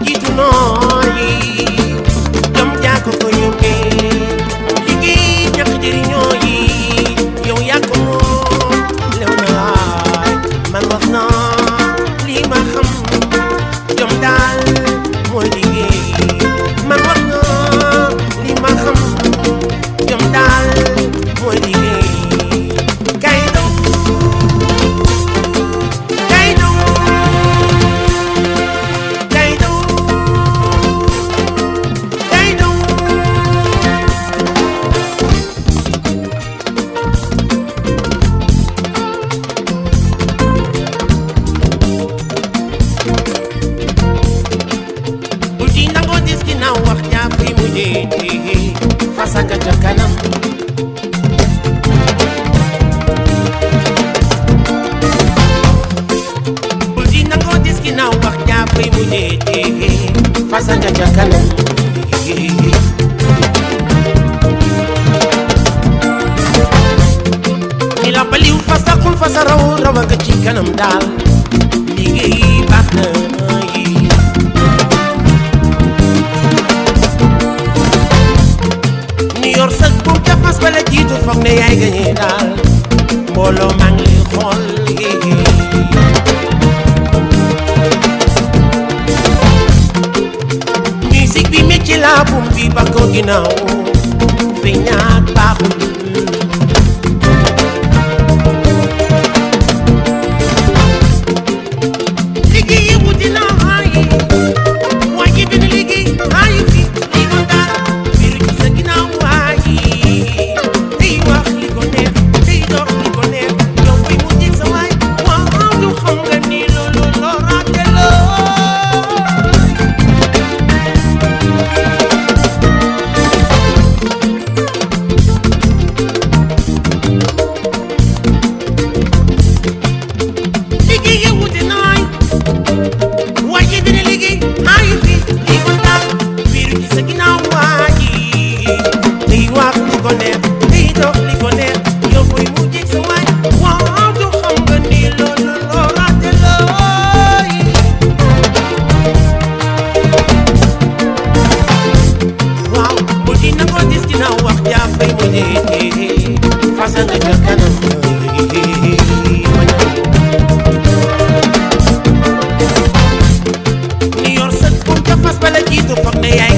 jiitu nooyi jom jaa ko yóbbee liggéey ñàkk jëriñoo yi yow yaa ko moom lew na laay man wax naa lii ma xam jom daal mooy liggéey man wax naa lii ma xam jom daal mooy liggéey Fasaka ca kanam bul di nangoo dis ginnaaw wax jàppay mu dee fasaka ca kanam ni la baliw fasakul fasaraw rawa nga ci kanam daal liggéey baax na yor sëg bu jaxas bala jiitu foog ne yaay gañe daal mbooloo maa ngi lay xool musique bi métti laa bum bi ba ko ginnaaw fi ñaat baaxul liggéey yi wuti na ay waaye benn liggéey ay fi lii ko daal biru ci sa ginnaaw ni yor sët bu jaxas bala jiitu foog ne yaay